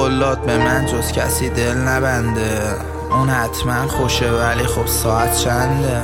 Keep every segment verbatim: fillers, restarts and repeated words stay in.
قولات به من جز کسی دل نبنده. اون حتما خوشه ولی خب ساعت چنده؟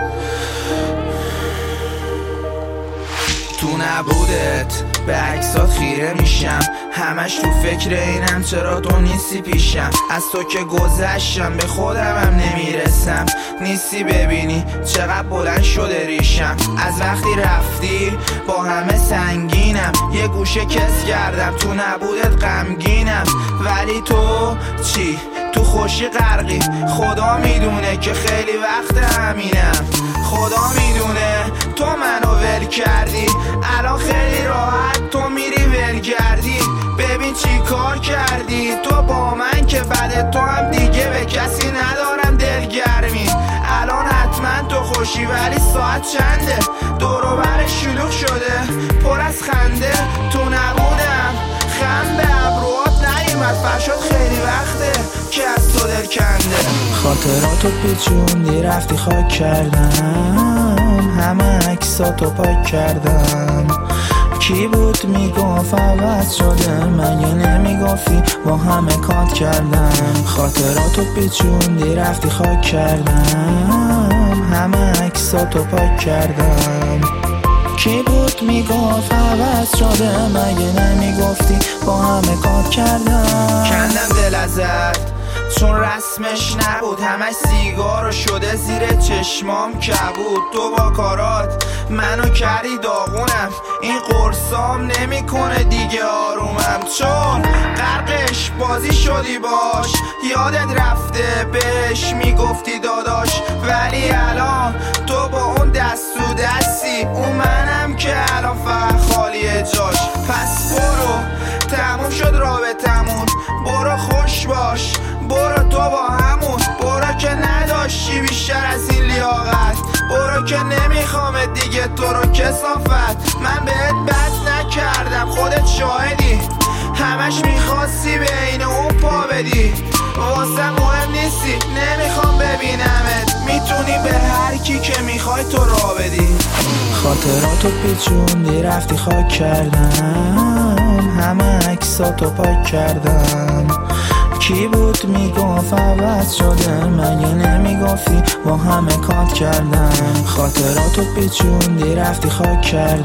تو نبودت به عکسات خیره میشم، همش تو فکر اینم چرا تو نیستی پیشم. از تو که گذشتم به خودم هم نمیرسم، نیستی ببینی چقدر بلند شده ریشم. از وقتی رفتی با همه سنگینم، یه گوشه کس کردم تو نبودت غمگینم. ولی تو چی؟ تو خوشی غرقی، خدا میدونه که خیلی وقت همینم. خدا میدونه تو منو ول کردی، الان خیلی راحت تو میری ول کردی. ببین چی کار کردی تو با من که بعد تو هم دیگه به کسی ندارم دلگرمی. الان حتما تو خوشی ولی ساعت چنده؟ دور و بر شلوغ شده پر از خنده. تو نبودم خم به ابروات نیومد، فرشاد خیلی وقته که از تو دل کنده. خاطراتو پیچوندی رفتی خاک کردم، همه عکساتو پاک کردم. کی بود میگفت عوض شده؟ مگه نمیگفتی با همه کات کردم. خاطراتو پیچوندی رفتی خاک کردم، همه عکساتو پاک کردم. کی بود میگفت عوض شده؟ مگه نمیگفتی با همه کات کردم. کندم دل ازت چون رسمش نبود، همش سیگار شده زیر چشمام کبود. تو با کارات منو کردی داغونم، این قرصام نمیکنه دیگه آرومم. چون غرقش بازی شدی باش، یادت رفته بهش میگفتی داداش. ولی الان تو با اون دست تو دستی، اون منم که الان فقط خالیه جاش. پس برو تموم شد رابطمون، برو خوش باش، برو تو با همون. برو که نداشتی بیشتر از این لیاقت، برو که نمیخوام دیگه تو رو کثافت. من بهت بد نکردم خودت شاهدی، همش میخواستی بین اون پا بدی. واسه مهم نیستی نمیخوام ببینمت، میتونی به هر کی که میخوای تو را بدی. خاطراتو پیچوندی رفتی خاک کردم، همه عکساتو پاک کردم. کی بود میگفت عوض شده؟ مگه نمیگفتی با همه کات کردم. خاطراتو پیچوندی رفتی خاک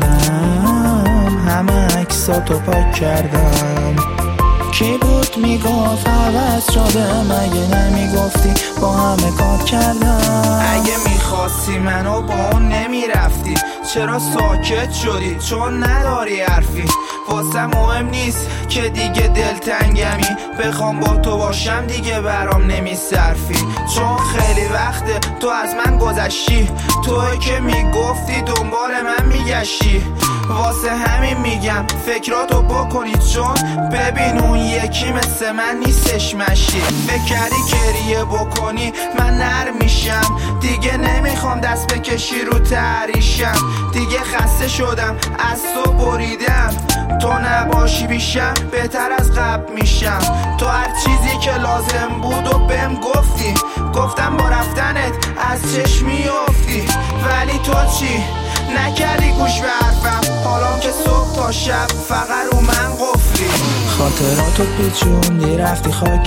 کردم، همه عکساتو پاک کردم. کی بود میگفت عوض شده؟ مگه نمیگفتی با همه کات کردم. اگه میخواستی منو با اون نمیرفتی، چرا ساکت شدی؟ چون نداری حرفی. واسه مهم نیست که دیگه دلتنگمی، بخوام با تو باشم دیگه برام نمیصرفی. چون خیلی وقته تو از من گذشتی، توی که میگفتی دنبال من میگشتی. واسه همین میگم فکراتو بکنی، چون ببین اون یکی مثل من نیستش مشی. فکر کردی گریه بکنی من نرم میشم، دیگه نمیخوام دست بکشی رو تحریشم. دیگه خسته شدم از تو بریدم، تو نباشی بیشم بهتر از قبل میشم. تو هر چیزی که لازم بود و بهم گفتی، گفتم با رفتنت از چشم میافتی. ولی تو چی؟ نکردی گوش به حرفم، حالا که صبح تا شب فقط رو من قفلی. خاطراتو پیچوندی رفتی خاک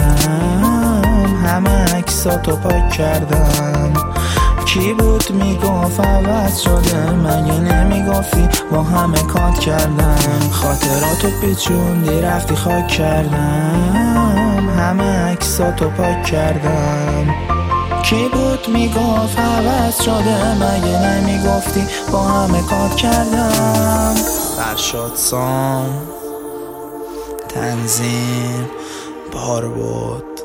کردم، همه عکساتو پاک کردم. کی بود میگفت عوض شده؟ مگه نمیگفتی با همه کات کردم. خاطراتو پیچوندی رفتی خاک کردم، همه عکساتو پاک کردم. کی بود میگفت عوض شده؟ مگه نمیگفتی با همه کات کردم. فرشاد سام، تنظیم بار بود.